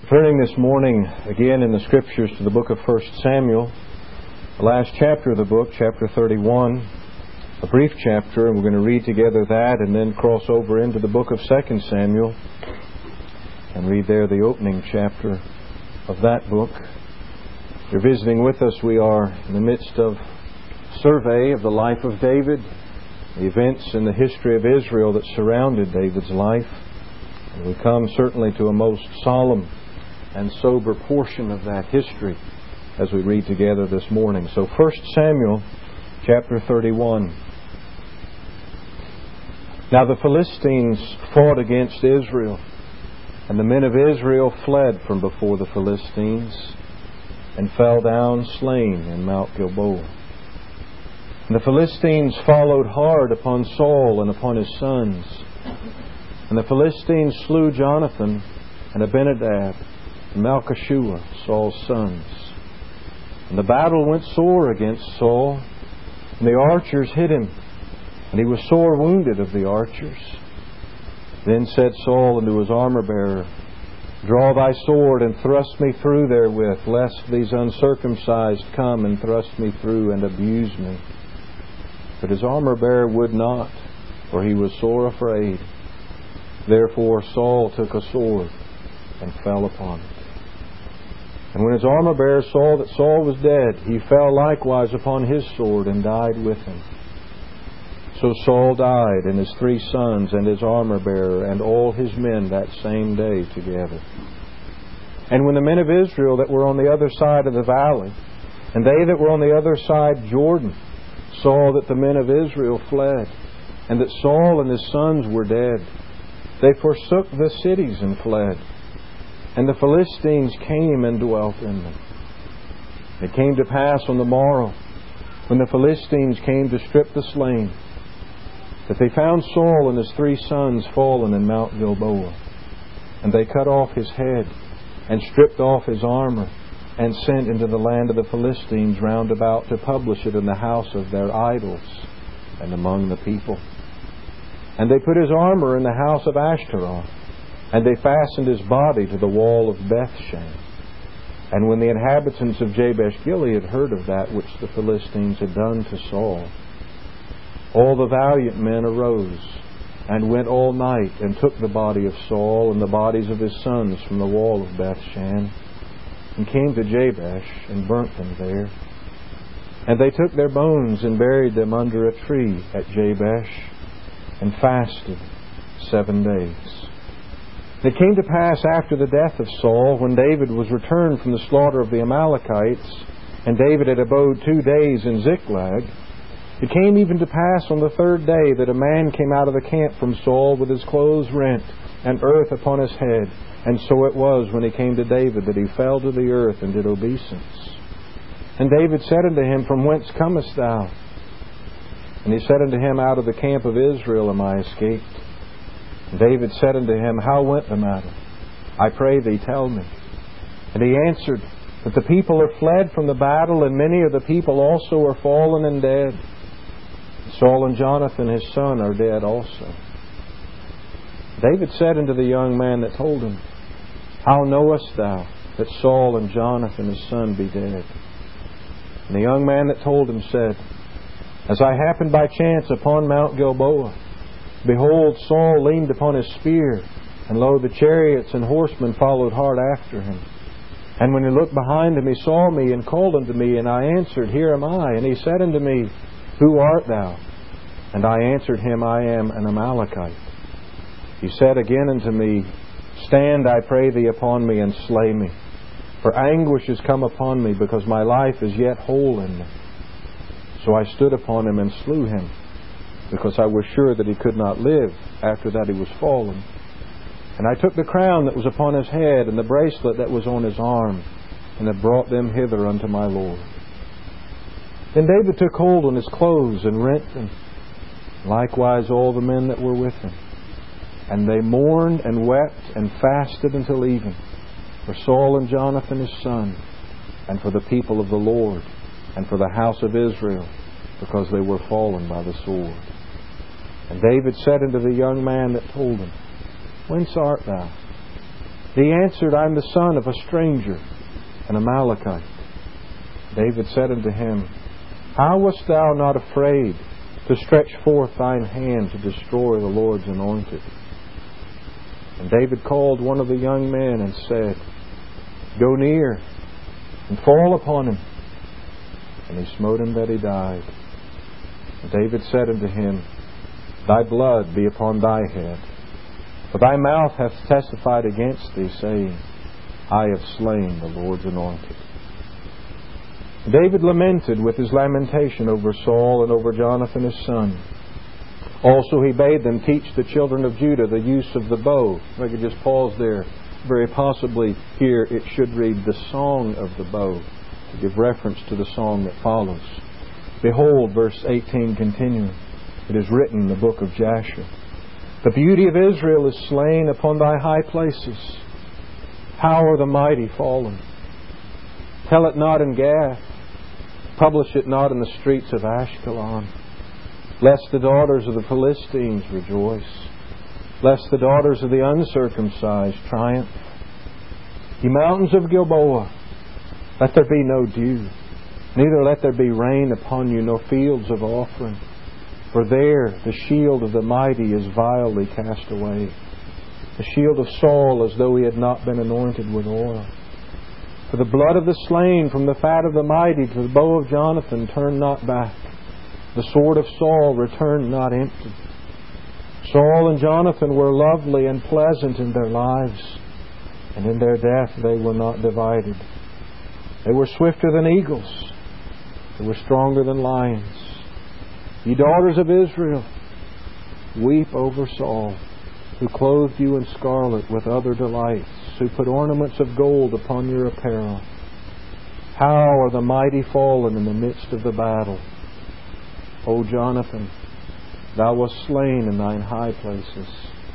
Turning this morning again in the Scriptures to the book of 1 Samuel, the last chapter of the book, chapter 31, a brief chapter, and we're going to read together that and then cross over into the book of 2 Samuel and read there the opening chapter of that book. If you're visiting with us, we are in the midst of a survey of the life of David, the events in the history of Israel that surrounded David's life. And we come certainly to a most solemn and sober portion of that history as we read together this morning. So 1 Samuel chapter 31. Now the Philistines fought against Israel, and the men of Israel fled from before the Philistines and fell down slain in Mount Gilboa. And the Philistines followed hard upon Saul and upon his sons. And the Philistines slew Jonathan and Abinadab and Malchishua, Saul's sons. And the battle went sore against Saul, and the archers hit him, and he was sore wounded of the archers. Then said Saul unto his armor-bearer, Draw thy sword and thrust me through therewith, lest these uncircumcised come and thrust me through and abuse me. But his armor-bearer would not, for he was sore afraid. Therefore Saul took a sword and fell upon it. And when his armor-bearer saw that Saul was dead, he fell likewise upon his sword and died with him. So Saul died, and his 3 sons, and his armor-bearer, and all his men that same day together. And when the men of Israel that were on the other side of the valley, and they that were on the other side Jordan, saw that the men of Israel fled, and that Saul and his sons were dead, they forsook the cities and fled. And the Philistines came and dwelt in them. It came to pass on the morrow, when the Philistines came to strip the slain, that they found Saul and his 3 sons fallen in Mount Gilboa. And they cut off his head, and stripped off his armor, and sent into the land of the Philistines round about to publish it in the house of their idols and among the people. And they put his armor in the house of Ashtaroth, and they fastened his body to the wall of Bethshan. And when the inhabitants of Jabesh-Gilead heard of that which the Philistines had done to Saul, all the valiant men arose, and went all night, and took the body of Saul and the bodies of his sons from the wall of Bethshan, and came to Jabesh, and burnt them there. And they took their bones, and buried them under a tree at Jabesh, and fasted 7 days. It came to pass after the death of Saul, when David was returned from the slaughter of the Amalekites, and David had abode 2 days in Ziklag, it came even to pass on the 3rd day that a man came out of the camp from Saul with his clothes rent, and earth upon his head. And so it was when he came to David that he fell to the earth and did obeisance. And David said unto him, From whence comest thou? And he said unto him, Out of the camp of Israel am I escaped. And David said unto him, How went the matter? I pray thee, tell me. And he answered, That the people are fled from the battle, and many of the people also are fallen and dead. Saul and Jonathan his son are dead also. David said unto the young man that told him, How knowest thou that Saul and Jonathan his son be dead? And the young man that told him said, As I happened by chance upon Mount Gilboa, behold, Saul leaned upon his spear, and lo, the chariots and horsemen followed hard after him. And when he looked behind him, he saw me, and called unto me, and I answered, Here am I. And he said unto me, Who art thou? And I answered him, I am an Amalekite. He said again unto me, Stand, I pray thee, upon me, and slay me. For anguish is come upon me, because my life is yet whole in me. So I stood upon him and slew him, because I was sure that he could not live after that he was fallen. And I took the crown that was upon his head, and the bracelet that was on his arm, and have brought them hither unto my Lord. Then David took hold on his clothes and rent them, likewise all the men that were with him. And they mourned and wept and fasted until even, for Saul and Jonathan his son, and for the people of the Lord, and for the house of Israel, because they were fallen by the sword. And David said unto the young man that told him, Whence art thou? He answered, I am the son of a stranger, an Amalekite. David said unto him, How wast thou not afraid to stretch forth thine hand to destroy the Lord's anointed? And David called one of the young men and said, Go near and fall upon him. And he smote him that he died. And David said unto him, Thy blood be upon thy head, for thy mouth hath testified against thee, saying, I have slain the Lord's anointed. David lamented with his lamentation over Saul and over Jonathan his son. Also he bade them teach the children of Judah the use of the bow. If I could just pause there. Very possibly here it should read the song of the bow, to give reference to the song that follows. Behold, verse 18 continuing, it is written in the book of Jasher, The beauty of Israel is slain upon thy high places. How are the mighty fallen? Tell it not in Gath, publish it not in the streets of Ashkelon, lest the daughters of the Philistines rejoice, lest the daughters of the uncircumcised triumph. Ye mountains of Gilboa, let there be no dew, neither let there be rain upon you, no fields of offering. For there the shield of the mighty is vilely cast away, the shield of Saul as though he had not been anointed with oil. For the blood of the slain from the fat of the mighty to the bow of Jonathan turned not back. The sword of Saul returned not empty. Saul and Jonathan were lovely and pleasant in their lives, and in their death they were not divided. They were swifter than eagles. They were stronger than lions. Ye daughters of Israel, weep over Saul, who clothed you in scarlet with other delights, who put ornaments of gold upon your apparel. How are the mighty fallen in the midst of the battle? O Jonathan, thou wast slain in thine high places.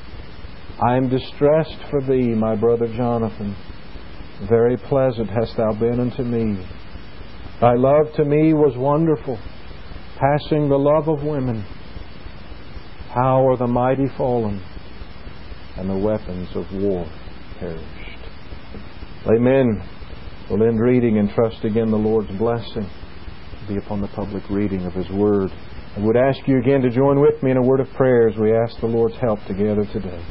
I am distressed for thee, my brother Jonathan. Very pleasant hast thou been unto me. Thy love to me was wonderful, passing the love of women. How are the mighty fallen, and the weapons of war perished. Amen. We'll end reading and trust again the Lord's blessing be upon the public reading of His Word. I would ask you again to join with me in a word of prayer as we ask the Lord's help together today.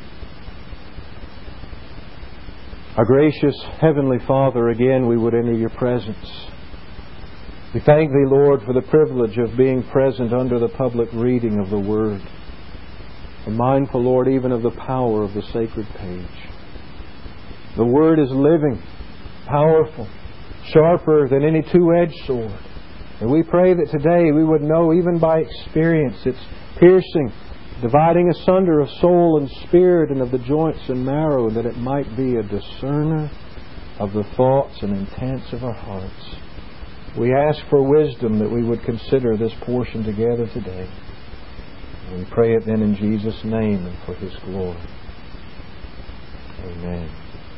Our gracious Heavenly Father, again we would enter Your presence. We thank Thee, Lord, for the privilege of being present under the public reading of the Word. We're mindful, Lord, even of the power of the sacred page. The Word is living, powerful, sharper than any two-edged sword. And we pray that today we would know, even by experience, its piercing, dividing asunder of soul and spirit and of the joints and marrow, that it might be a discerner of the thoughts and intents of our hearts. We ask for wisdom that we would consider this portion together today. And we pray it then in Jesus' name and for His glory. Amen.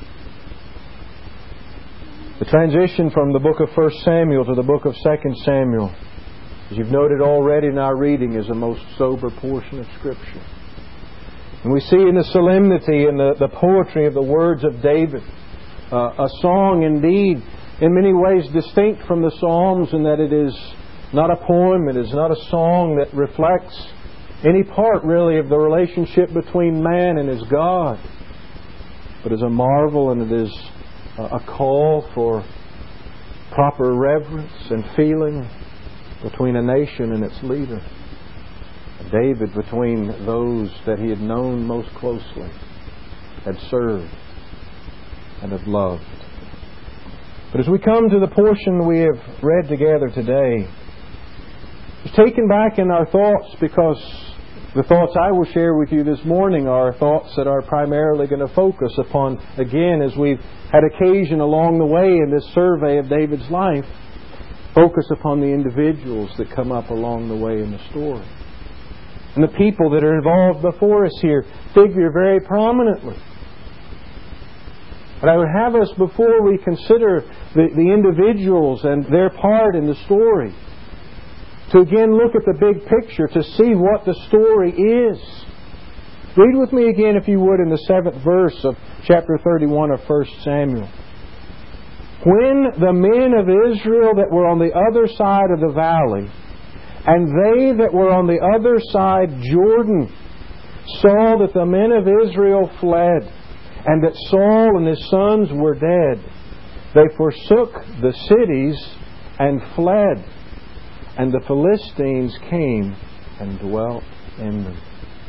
The transition from the book of 1 Samuel to the book of 2 Samuel, as you've noted already in our reading, is a most sober portion of Scripture. And we see in the solemnity and the poetry of the words of David, a song indeed in many ways distinct from the Psalms, in that it is not a poem, it is not a song that reflects any part really of the relationship between man and his God, but is a marvel, and it is a call for proper reverence and feeling between a nation and its leader. David, between those that he had known most closely, had served and had loved. But as we come to the portion we have read together today, it's taken back in our thoughts, because the thoughts I will share with you this morning are thoughts that are primarily going to focus upon, again, as we've had occasion along the way in this survey of David's life, focus upon the individuals that come up along the way in the story. And the people that are involved before us here figure very prominently. But I would have us, before we consider the individuals and their part in the story, to again look at the big picture, to see what the story is. Read with me again, if you would, in the 7th verse of chapter 31 of 1 Samuel. When the men of Israel that were on the other side of the valley, and they that were on the other side Jordan, saw that the men of Israel fled, and that Saul and his sons were dead, they forsook the cities and fled, and the Philistines came and dwelt in them.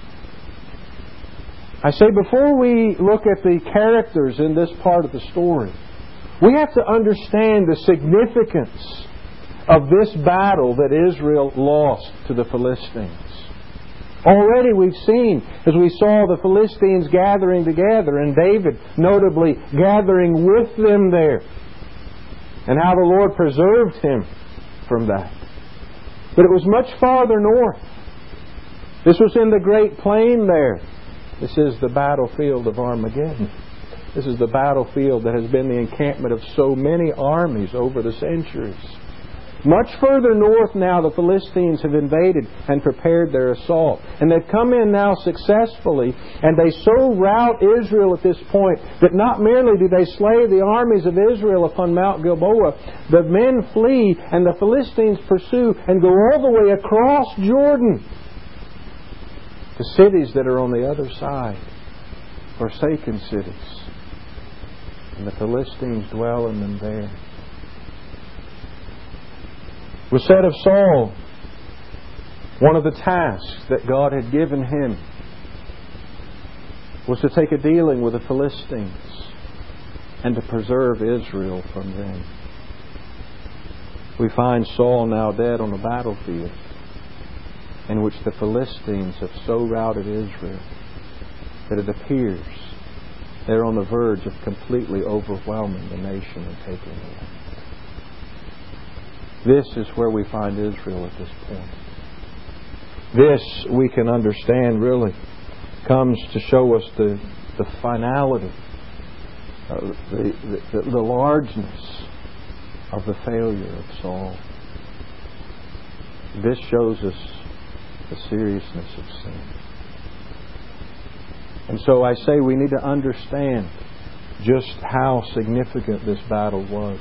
I say, before we look at the characters in this part of the story, we have to understand the significance of this battle that Israel lost to the Philistines. Already we've seen, as we saw the Philistines gathering together, and David notably gathering with them there, and how the Lord preserved him from that. But it was much farther north. This was in the Great Plain there. This is the battlefield of Armageddon. This is the battlefield that has been the encampment of so many armies over the centuries. Much further north now, the Philistines have invaded and prepared their assault. And they've come in now successfully, and they so rout Israel at this point that not merely do they slay the armies of Israel upon Mount Gilboa, the men flee and the Philistines pursue and go all the way across Jordan to cities that are on the other side, forsaken cities. And the Philistines dwell in them there. It was said of Saul, one of the tasks that God had given him was to take a dealing with the Philistines and to preserve Israel from them. We find Saul now dead on the battlefield, in which the Philistines have so routed Israel that it appears they're on the verge of completely overwhelming the nation and taking it away. This is where we find Israel at this point. This, we can understand, really comes to show us the finality, the largeness of the failure of Saul. This shows us the seriousness of sin. And so I say we need to understand just how significant this battle was.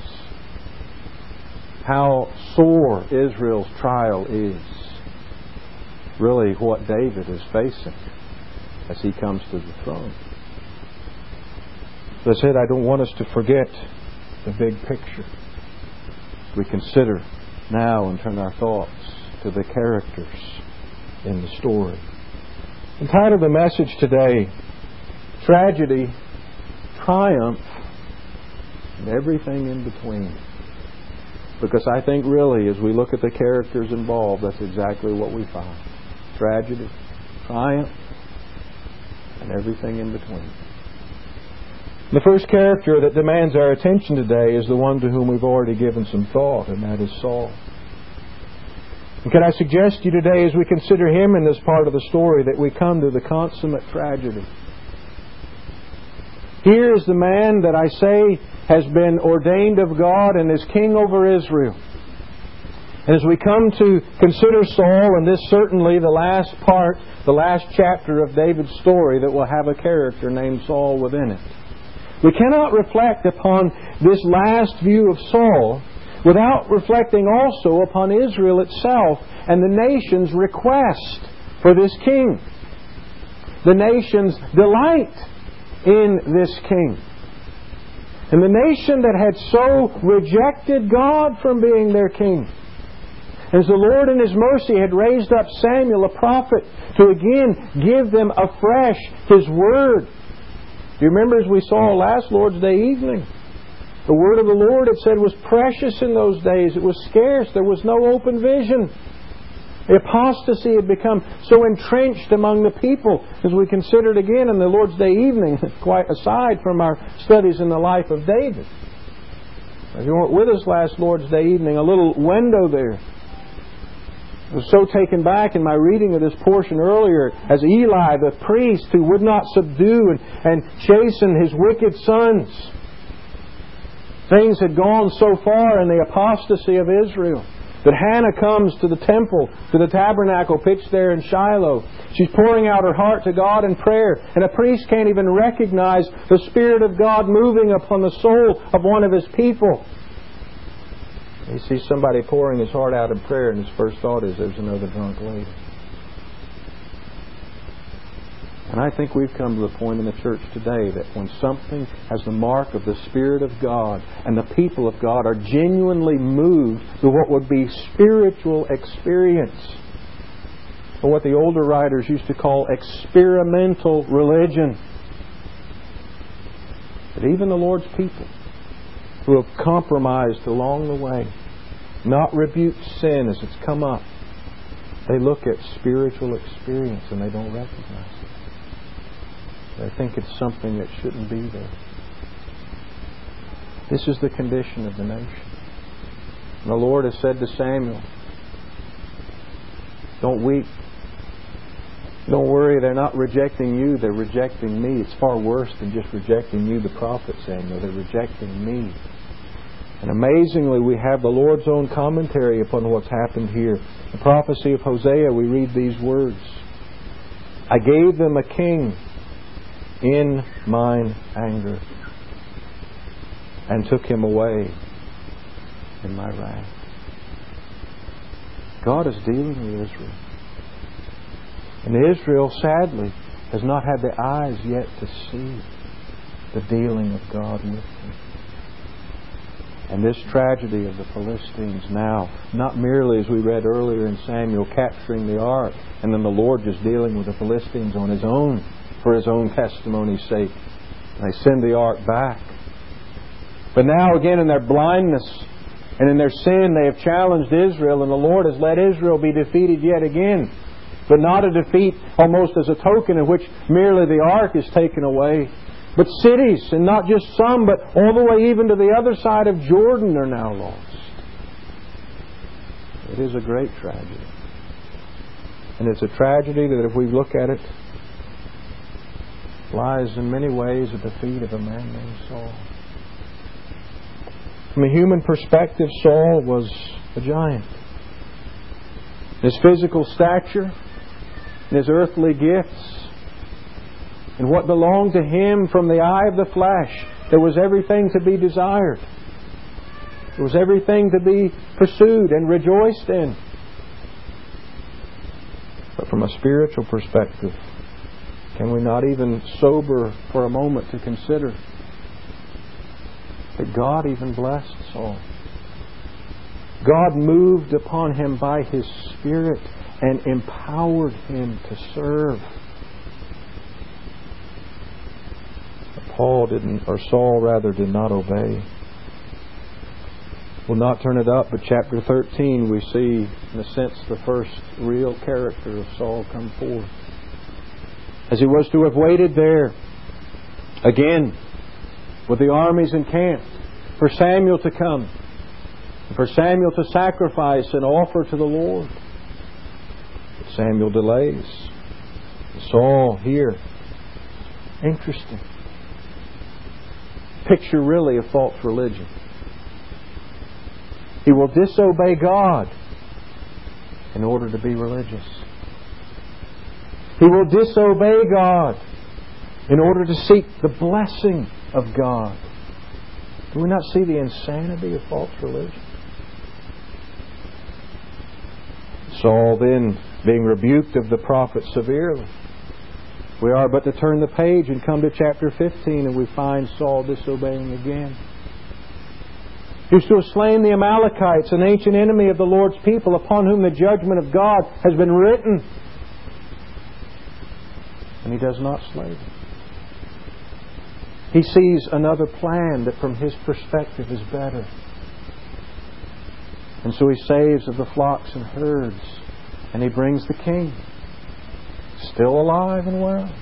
How sore Israel's trial is. Really what David is facing as he comes to the throne. As I said, I don't want us to forget the big picture. We consider now and turn our thoughts to the characters in the story. Entitled the message today, Tragedy, Triumph, and Everything in Between. Because I think really, as we look at the characters involved, that's exactly what we find. Tragedy, triumph, and everything in between. The first character that demands our attention today is the one to whom we've already given some thought, and that is Saul. And can I suggest to you today, as we consider him in this part of the story, that we come to the consummate tragedy. Here is the man that I say has been ordained of God and is king over Israel. And as we come to consider Saul, and this certainly the last part, the last chapter of David's story that will have a character named Saul within it, we cannot reflect upon this last view of Saul without reflecting also upon Israel itself and the nation's request for this king. The nation's delight in this king. And the nation that had so rejected God from being their king. As the Lord in His mercy had raised up Samuel, a prophet, to again give them afresh His Word. Do you remember, as we saw last Lord's Day evening, the Word of the Lord, it said, was precious in those days. It was scarce. There was no open vision. The apostasy had become so entrenched among the people, as we considered again in the Lord's Day evening, quite aside from our studies in the life of David. If you weren't with us last Lord's Day evening, a little window there. I was so taken back in my reading of this portion earlier as Eli, the priest who would not subdue and chasten his wicked sons. Things had gone so far in the apostasy of Israel That Hannah comes to the temple, to the tabernacle pitched there in Shiloh. She's pouring out her heart to God in prayer. And a priest can't even recognize the Spirit of God moving upon the soul of one of His people. He sees somebody pouring his heart out in prayer, and his first thought is, there's another drunk lady. And I think we've come to the point in the church today that when something has the mark of the Spirit of God and the people of God are genuinely moved to what would be spiritual experience, or what the older writers used to call experimental religion, that even the Lord's people who have compromised along the way, not rebuked sin as it's come up, they look at spiritual experience and they don't recognize it. They think it's something that shouldn't be there. This is the condition of the nation. And the Lord has said to Samuel, don't weep. Don't worry, they're not rejecting you, they're rejecting me. It's far worse than just rejecting you, the prophet Samuel. They're rejecting me. And amazingly, we have the Lord's own commentary upon what's happened here. The prophecy of Hosea, we read these words. I gave them a king in mine anger, and took him away in my wrath. God is dealing with Israel. And Israel, sadly, has not had the eyes yet to see the dealing of God with them. And this tragedy of the Philistines now, not merely as we read earlier in Samuel, capturing the ark, and then the Lord just dealing with the Philistines on His own, for His own testimony's sake. And they send the ark back. But now again in their blindness and in their sin they have challenged Israel, and the Lord has let Israel be defeated yet again. But not a defeat almost as a token in which merely the ark is taken away. But cities, and not just some, but all the way even to the other side of Jordan are now lost. It is a great tragedy. And it's a tragedy that if we look at it, lies in many ways at the feet of a man named Saul. From a human perspective, Saul was a giant. His physical stature, and his earthly gifts, and what belonged to him from the eye of the flesh, there was everything to be desired. There was everything to be pursued and rejoiced in. But from a spiritual perspective, can we not even sober for a moment to consider that God even blessed Saul? God moved upon him by His Spirit and empowered him to serve. But Saul did not obey. We'll not turn it up, but chapter 13 we see, in a sense, the first real character of Saul come forth. As he was to have waited there, again, with the armies encamped, for Samuel to come, and for Samuel to sacrifice and offer to the Lord. But Samuel delays. Saul here, interesting. Picture really of false religion. He will disobey God in order to be religious. He will disobey God in order to seek the blessing of God. Do we not see the insanity of false religion? Saul then being rebuked of the prophet severely. We are but to turn the page and come to chapter 15, and we find Saul disobeying again. He was to have slain the Amalekites, an ancient enemy of the Lord's people, upon whom the judgment of God has been written. And he does not slay them. He sees another plan that from his perspective is better. And so he saves of the flocks and herds, and he brings the king, still alive and well.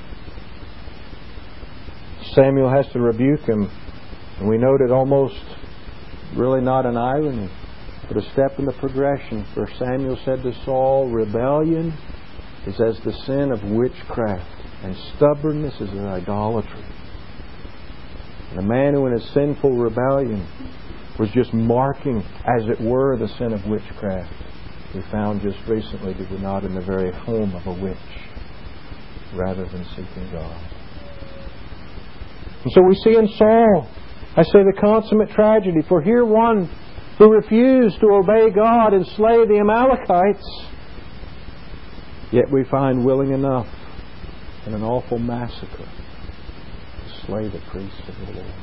Samuel has to rebuke him, and we note it almost really not an irony, but a step in the progression. For Samuel said to Saul, rebellion is as the sin of witchcraft, and stubbornness is an idolatry. And a man who in his sinful rebellion was just marking, as it were, the sin of witchcraft. We found just recently, did we not, in the very home of a witch, rather than seeking God. And so we see in Saul, I say, the consummate tragedy. For here one who refused to obey God and slay the Amalekites, yet we find willing enough in an awful massacre to slay the priests of the Lord.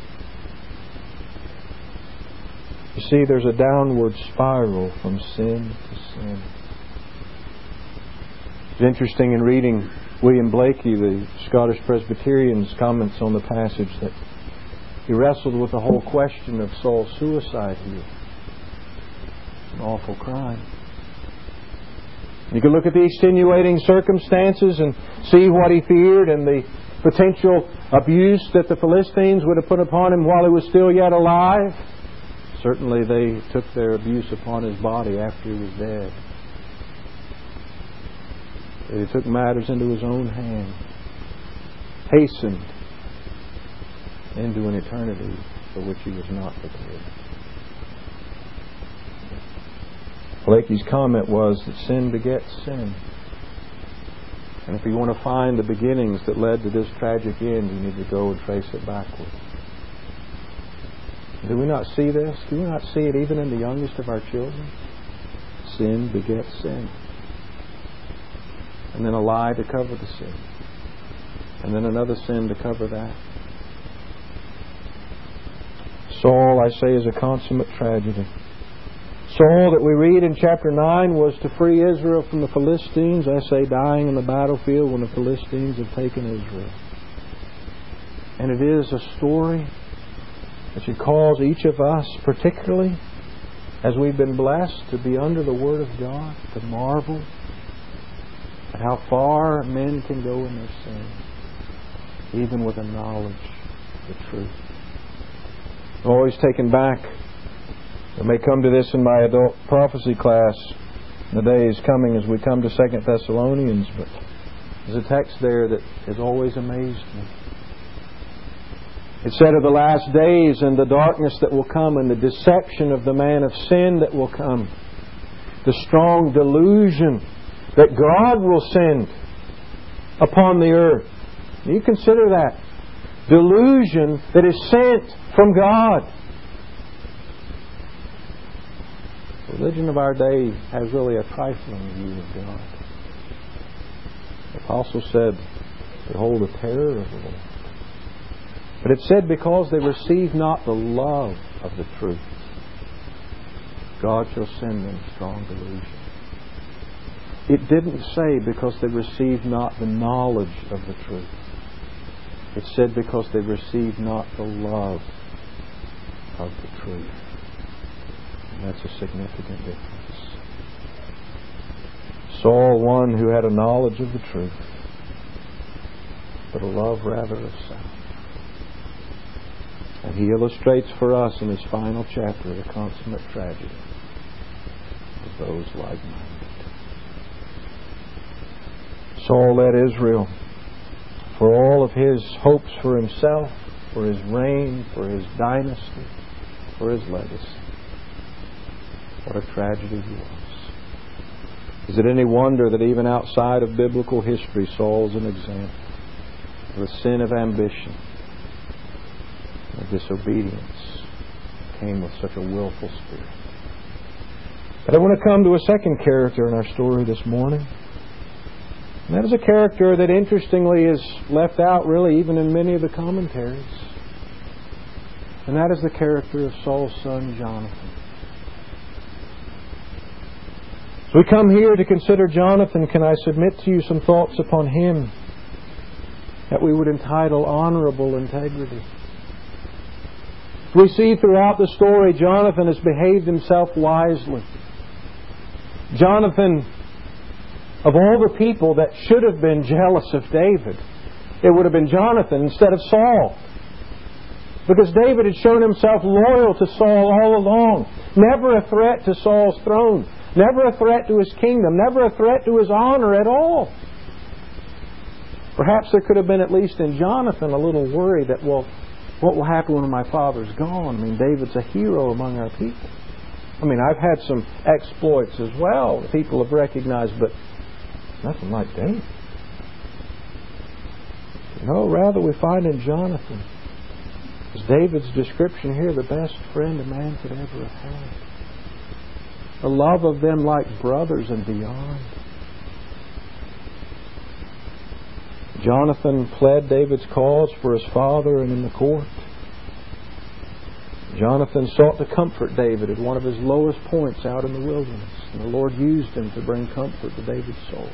You see, there's a downward spiral from sin to sin. It's interesting in reading William Blakey, the Scottish Presbyterian's comments on the passage, that he wrestled with the whole question of Saul's suicide here. An awful crime. You can look at the extenuating circumstances and see what he feared and the potential abuse that the Philistines would have put upon him while he was still yet alive. Certainly they took their abuse upon his body after he was dead. He took matters into his own hand, hastened into an eternity for which he was not prepared. Blakey's comment was that sin begets sin. And if you want to find the beginnings that led to this tragic end, you need to go and trace it backward. Do we not see this? Do we not see it even in the youngest of our children? Sin begets sin. And then a lie to cover the sin. And then another sin to cover that. Saul, I say, is a consummate tragedy. Saul, that we read in chapter 9, was to free Israel from the Philistines, I say, dying in the battlefield when the Philistines have taken Israel. And it is a story that should cause each of us, particularly as we've been blessed to be under the Word of God, to marvel at how far men can go in their sin, even with a knowledge of the truth. I'm always taken back. I may come to this in my adult prophecy class. The day is coming as we come to 2 Thessalonians, but there's a text there that has always amazed me. It said of the last days and the darkness that will come and the deception of the man of sin that will come, the strong delusion that God will send upon the earth. You consider that. Delusion that is sent from God. The religion of our day has really a trifling view of God. The apostle said, behold the terror of the Lord. But it said, because they receive not the love of the truth, God shall send them strong delusion. It didn't say because they received not the knowledge of the truth. It said because they received not the love of the truth. And that's a significant difference. Saul, one who had a knowledge of the truth, but a love rather of self. And he illustrates for us in his final chapter the consummate tragedy of those like-minded. Saul led Israel for all of his hopes for himself, for his reign, for his dynasty, for his legacy. What a tragedy he was. Is it any wonder that even outside of biblical history, Saul is an example of the sin of ambition, of disobedience, came with such a willful spirit. But I want to come to a second character in our story this morning. And that is a character that interestingly is left out really even in many of the commentaries. And that is the character of Saul's son Jonathan. As we come here to consider Jonathan, can I submit to you some thoughts upon him that we would entitle honorable integrity? We see throughout the story Jonathan has behaved himself wisely. Jonathan, of all the people that should have been jealous of David, it would have been Jonathan instead of Saul. Because David had shown himself loyal to Saul all along. Never a threat to Saul's throne. Never a threat to his kingdom. Never a threat to his honor at all. Perhaps there could have been, at least in Jonathan, a little worry that, well, What will happen when my father's gone? I mean, David's a hero among our people. I mean, I've had some exploits as well that people have recognized, but nothing like David. No, rather we find in Jonathan, as David's description here, the best friend a man could ever have had. The love of them like brothers and beyond. Jonathan pled David's cause for his father and in the court. Jonathan sought to comfort David at one of his lowest points out in the wilderness. And the Lord used him to bring comfort to David's soul.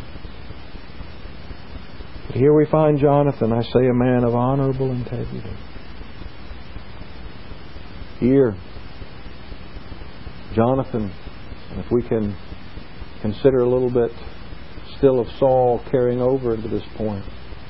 But here we find Jonathan, I say, a man of honorable integrity. Here, Jonathan, and if we can consider a little bit still of Saul carrying over into this point,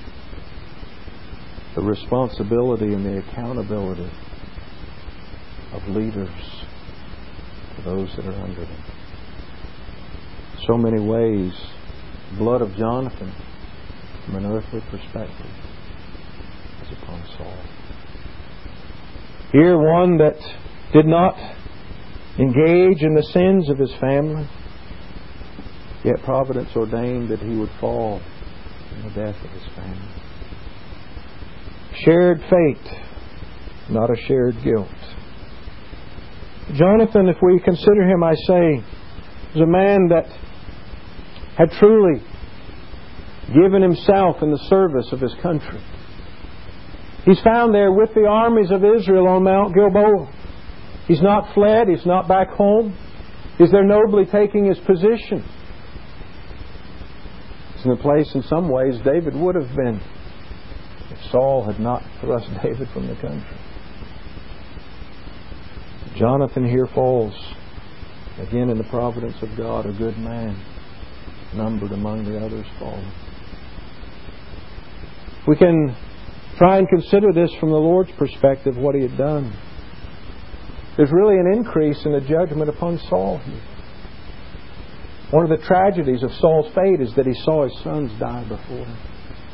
the responsibility and the accountability of leaders to those that are under them. So many ways, the blood of Jonathan, from an earthly perspective, is upon Saul. Here, one that did not engage in the sins of his family, yet providence ordained that he would fall in the death of his family. Shared fate, not a shared guilt. Jonathan, if we consider him, I say, was a man that had truly given himself in the service of his country. He's found there with the armies of Israel on Mount Gilboa. He's not fled. He's not back home. He's there nobly taking his position. It's in the place, in some ways, David would have been if Saul had not thrust David from the country. Jonathan here falls, again in the providence of God, a good man, numbered among the others fallen. We can try and consider this from the Lord's perspective, what He had done. There's really an increase in the judgment upon Saul here. One of the tragedies of Saul's fate is that he saw his sons die before him.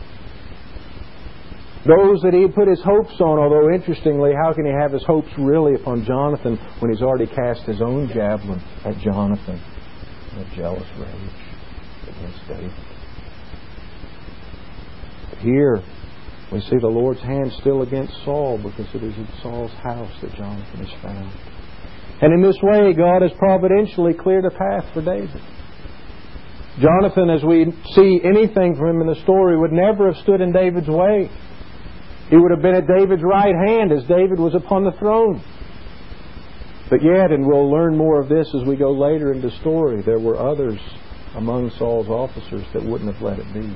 Those that he had put his hopes on, although interestingly, how can he have his hopes really upon Jonathan when he's already cast his own javelin at Jonathan in a jealous rage against David? But here, we see the Lord's hand still against Saul, because it is in Saul's house that Jonathan is found. And in this way, God has providentially cleared a path for David. Jonathan, as we see anything from him in the story, would never have stood in David's way. He would have been at David's right hand as David was upon the throne. But yet, and we'll learn more of this as we go later in the story, there were others among Saul's officers that wouldn't have let it be.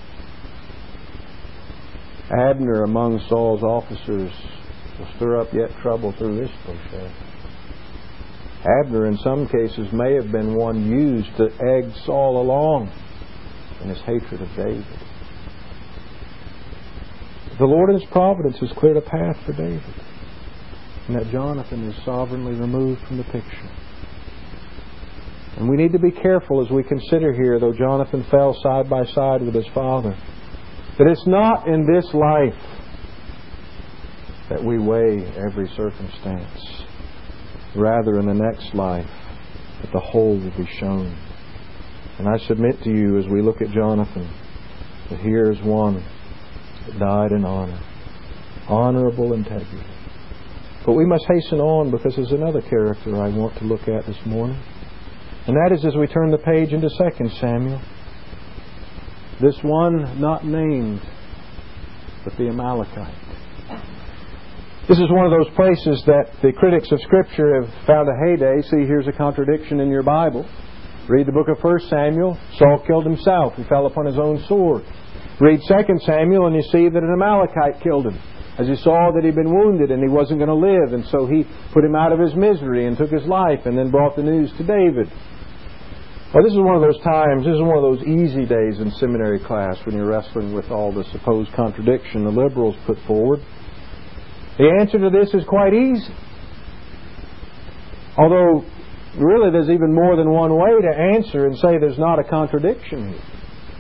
Abner among Saul's officers will stir up yet trouble through Ishbosheth. Abner in some cases may have been one used to egg Saul along in his hatred of David. The Lord in His providence has cleared a path for David, and that Jonathan is sovereignly removed from the picture. And we need to be careful as we consider here, though Jonathan fell side by side with his father, that it's not in this life that we weigh every circumstance. Rather, in the next life, that the whole will be shown. And I submit to you, as we look at Jonathan, that here is one that died in honor, honorable integrity. But we must hasten on, because there's another character I want to look at this morning. And that is as we turn the page into 2 Samuel. This one not named, but the Amalekite. This is one of those places that the critics of Scripture have found a heyday. See, here's a contradiction in your Bible. Read the book of 1 Samuel. Saul killed himself. He fell upon his own sword. Read 2 Samuel and you see that an Amalekite killed him, as he saw that he'd been wounded and he wasn't going to live, and so he put him out of his misery and took his life, and then brought the news to David. Well, this is one of those times, this is one of those easy days in seminary class when you're wrestling with all the supposed contradiction the liberals put forward. The answer to this is quite easy. Although, really, there's even more than one way to answer and say there's not a contradiction here.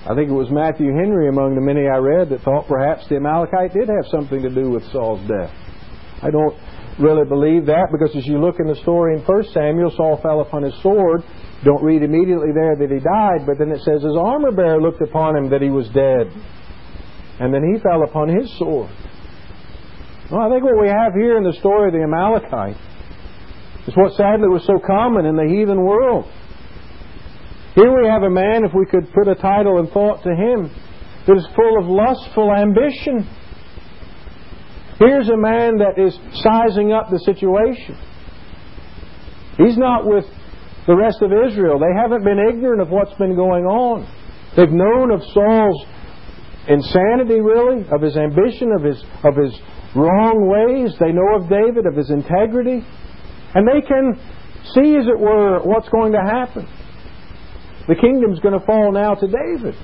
I think it was Matthew Henry among the many I read that thought perhaps the Amalekite did have something to do with Saul's death. I don't really believe that, because as you look in the story in 1 Samuel, Saul fell upon his sword. Don't read immediately there that he died, but then it says his armor bearer looked upon him that he was dead. And then he fell upon his sword. Well, I think what we have here in the story of the Amalekite is what sadly was so common in the heathen world. Here we have a man, if we could put a title and thought to him, that is full of lustful ambition. Here's a man that is sizing up the situation. He's not with the rest of Israel. They haven't been ignorant of what's been going on. They've known of Saul's insanity, really, of his ambition, of his wrong ways. They know of David, of his integrity. And they can see, as it were, what's going to happen. The kingdom's going to fall now to David.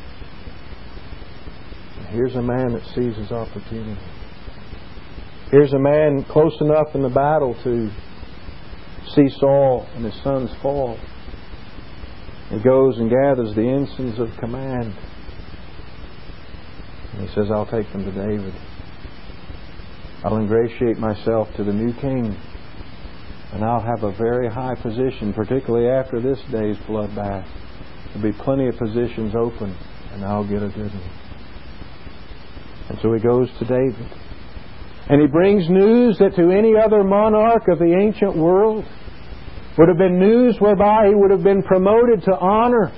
Here's a man that sees his opportunity. Here's a man close enough in the battle to see Saul and his sons fall. He goes and gathers the ensigns of command. And he says, I'll take them to David. I'll ingratiate myself to the new king. And I'll have a very high position, particularly after this day's bloodbath. There'll be plenty of positions open, and I'll get a good one. And so he goes to David. And he brings news that to any other monarch of the ancient world would have been news whereby he would have been promoted to honor.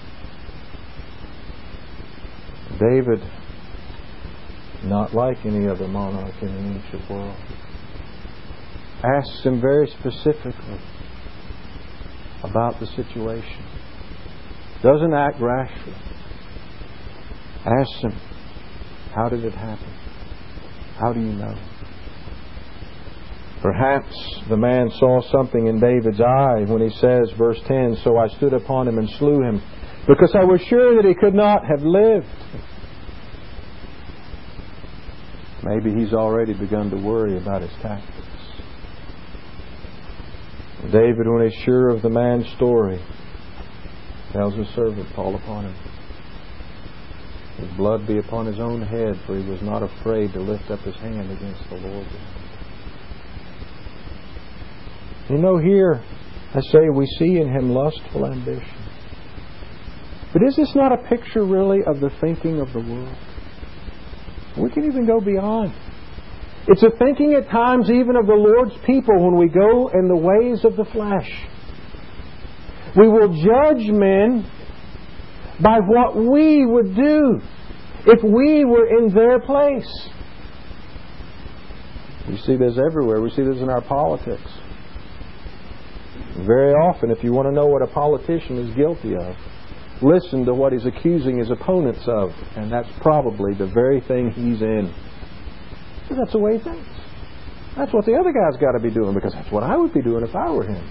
David, not like any other monarch in the ancient world, asks him very specifically about the situation. Doesn't act rashly. Asks him, how did it happen? How do you know? Perhaps the man saw something in David's eye when he says, verse 10, so I stood upon him and slew him, because I was sure that he could not have lived. Maybe he's already begun to worry about his tactics. David, when he's sure of the man's story, tells his servant, call upon him. His blood be upon his own head, for he was not afraid to lift up his hand against the Lord. You know, here, I say, we see in him lustful ambition. But is this not a picture, really, of the thinking of the world? We can even go beyond. It's a thinking at times even of the Lord's people when we go in the ways of the flesh. We will judge men by what we would do if we were in their place. We see this everywhere. We see this in our politics. Very often, if you want to know what a politician is guilty of, listen to what he's accusing his opponents of, and that's probably the very thing he's in. Because that's the way he thinks. That's what the other guy's got to be doing, because that's what I would be doing if I were him.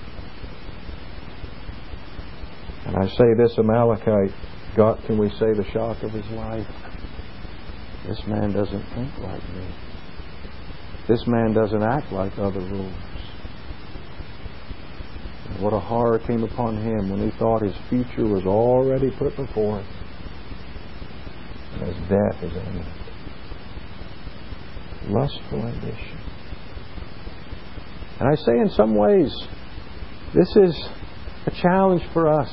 And I say this Amalekite got, can we say, the shock of his life. This man doesn't think like me. This man doesn't act like other rulers. And what a horror came upon him when he thought his future was already put before him. And his death is imminent. Lustful ambition. And I say in some ways, this is a challenge for us.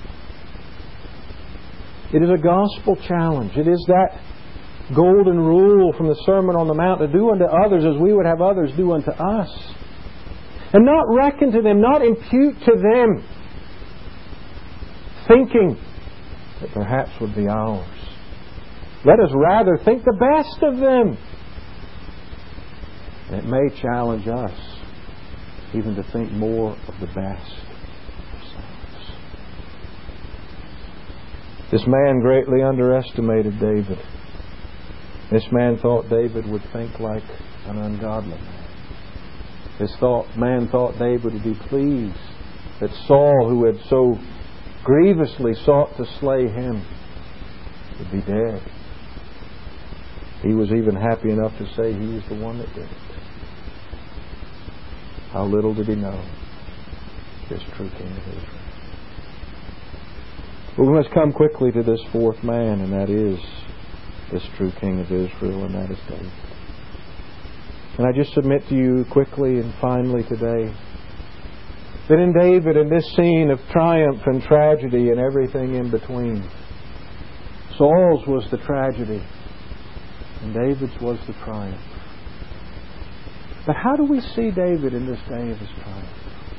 It is a gospel challenge. It is that golden rule from the Sermon on the Mount to do unto others as we would have others do unto us. And not reckon to them, not impute to them thinking that perhaps would be ours. Let us rather think the best of them. And it may challenge us even to think more of the best ourselves. This man greatly underestimated David. This man thought David would think like an ungodly man. This man thought David would be pleased that Saul, who had so grievously sought to slay him, would be dead. He was even happy enough to say he was the one that did it. How little did he know this true king of Israel. But we must come quickly to this fourth man, and that is this true King of Israel, and that is David. And I just submit to you quickly and finally today that in David, in this scene of triumph and tragedy and everything in between, Saul's was the tragedy and David's was the triumph. But how do we see David in this day of his triumph?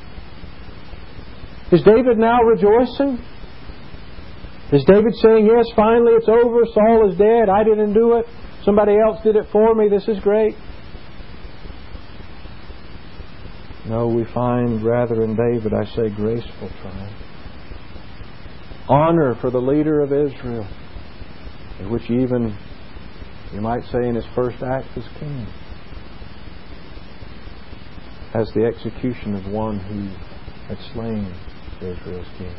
Is David now rejoicing? Is David saying, yes, finally it's over, Saul is dead, I didn't do it, somebody else did it for me, this is great? No, we find rather in David, I say, graceful triumph. Honor for the leader of Israel, in which even, you might say, in his first act as king, as the execution of one who had slain Israel's king.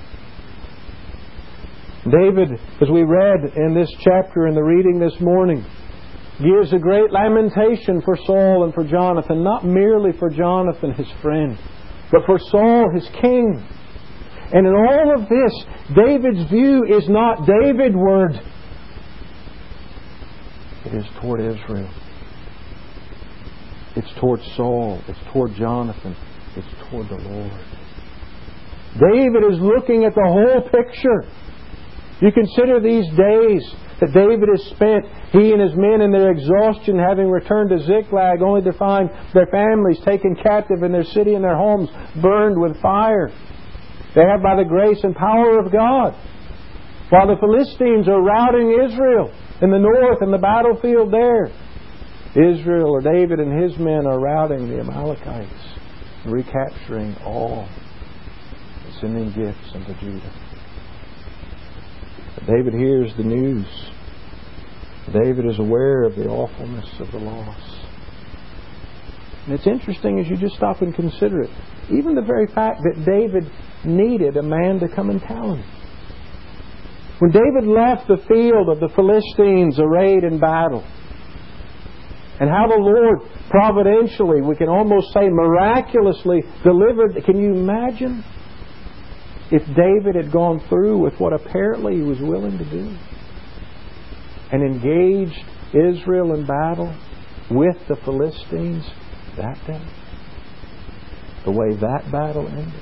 David, as we read in this chapter in the reading this morning, gives a great lamentation for Saul and for Jonathan, not merely for Jonathan, his friend, but for Saul, his king. And in all of this, David's view is not Davidward. It is toward Israel. It's toward Saul. It's toward Jonathan. It's toward the Lord. David is looking at the whole picture. You consider these days that David has spent, he and his men in their exhaustion, having returned to Ziklag, only to find their families taken captive and their city and their homes burned with fire. They have, by the grace and power of God, while the Philistines are routing Israel in the north in the battlefield there, Israel, or David and his men, are routing the Amalekites, recapturing all, and sending gifts unto Judah. But David hears the news. David is aware of the awfulness of the loss. And it's interesting as you just stop and consider it. Even the very fact that David needed a man to come and tell him. When David left the field of the Philistines arrayed in battle, and how the Lord providentially, we can almost say miraculously, delivered. Can you imagine if David had gone through with what apparently he was willing to do and engaged Israel in battle with the Philistines that day? The way that battle ended.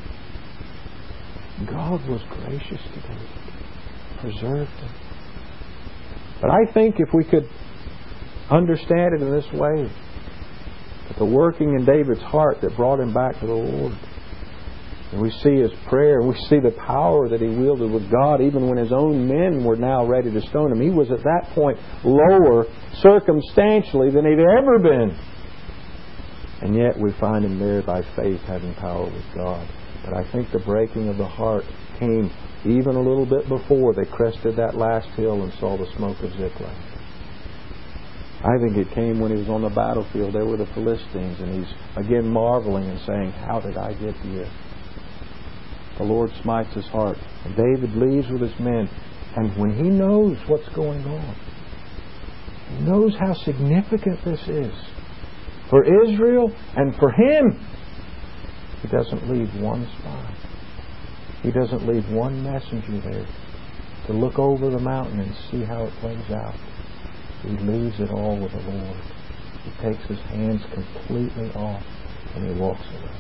God was gracious to David, preserved him. But I think if we could understand it in this way, that the working in David's heart that brought him back to the Lord, and we see his prayer, and we see the power that he wielded with God, even when his own men were now ready to stone him. He was at that point lower circumstantially than he'd ever been. And yet we find him there by faith having power with God. But I think the breaking of the heart came even a little bit before they crested that last hill and saw the smoke of Ziklag. I think it came when he was on the battlefield there with the Philistines, and he's again marveling and saying, how did I get here? The Lord smites his heart. And David leaves with his men. And when he knows what's going on, he knows how significant this is for Israel and for him. He doesn't leave one spy. He doesn't leave one messenger there to look over the mountain and see how it plays out. He leaves it all with the Lord. He takes his hands completely off and he walks away.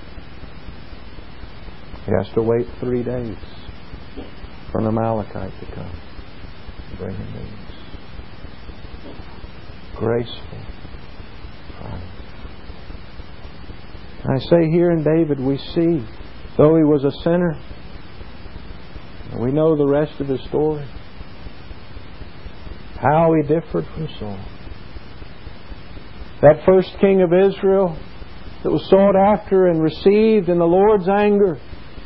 He has to wait 3 days for an Amalekite to come and bring him news. Graceful triumph. And I say here in David we see, though he was a sinner, and we know the rest of his story, how he differed from Saul. That first king of Israel that was sought after and received in the Lord's anger,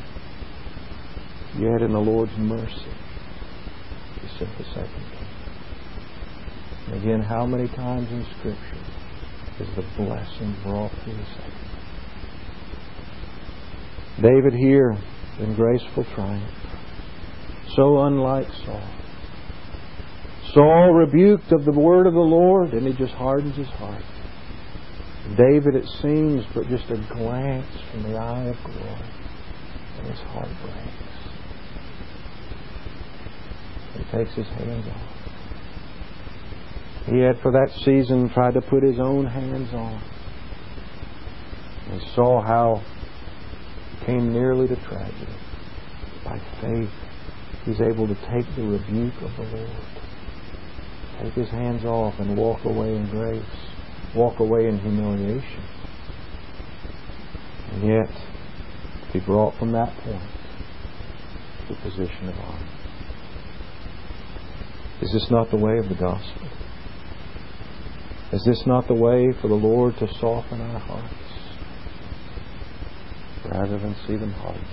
yet in the Lord's mercy he sent the second king. And again, how many times in Scripture is the blessing brought through the second? David here in graceful triumph, so unlike Saul. Saul rebuked of the word of the Lord, and he just hardens his heart. David, it seems, but just a glance from the eye of glory, and his heart breaks. He takes his hands off. He had for that season tried to put his own hands on. He saw how it came nearly to tragedy. By faith, he's able to take the rebuke of the Lord, take his hands off and walk away in grace, walk away in humiliation. And yet, be brought from that point to a position of honor. Is this not the way of the gospel? Is this not the way for the Lord to soften our hearts rather than see them hardened?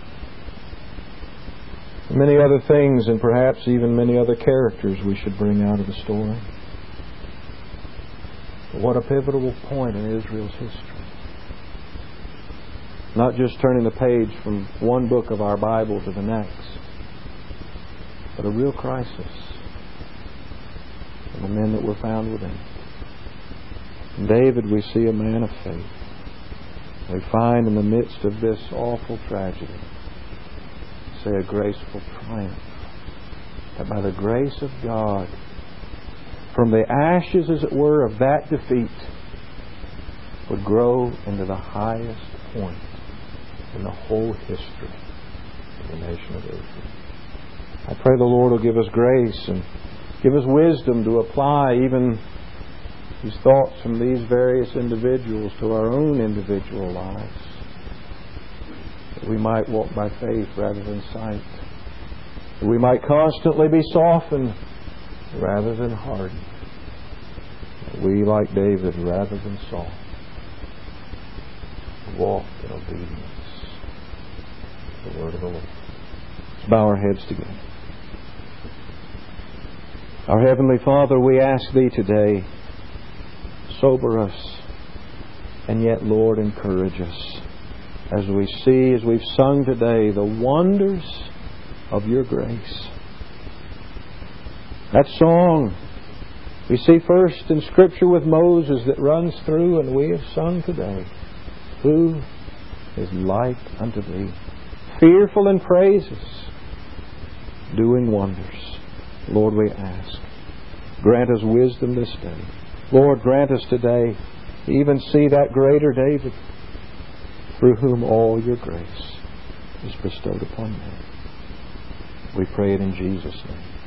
Many other things, and perhaps even many other characters we should bring out of the story. But what a pivotal point in Israel's history. Not just turning the page from one book of our Bible to the next, but a real crisis in the men that were found within. In David, we see a man of faith. We find in the midst of this awful tragedy, say, a graceful triumph. That by the grace of God, from the ashes, as it were, of that defeat, would grow into the highest point in the whole history of the nation of Israel. I pray the Lord will give us grace and give us wisdom to apply even these thoughts from these various individuals to our own individual lives, that we might walk by faith rather than sight, that we might constantly be softened rather than hardened, that we, like David, rather than Saul, walk in obedience to the word of the Lord. Let's bow our heads together. Our Heavenly Father, we ask Thee today, sober us, and yet, Lord, encourage us as we see, as we've sung today, the wonders of Your grace. That song we see first in Scripture with Moses that runs through, and we have sung today. Who is like unto Thee? Fearful in praises, doing wonders. Lord, we ask, grant us wisdom this day. Lord, grant us today to even see that greater David, through whom all Your grace is bestowed upon men. We pray it in Jesus' name.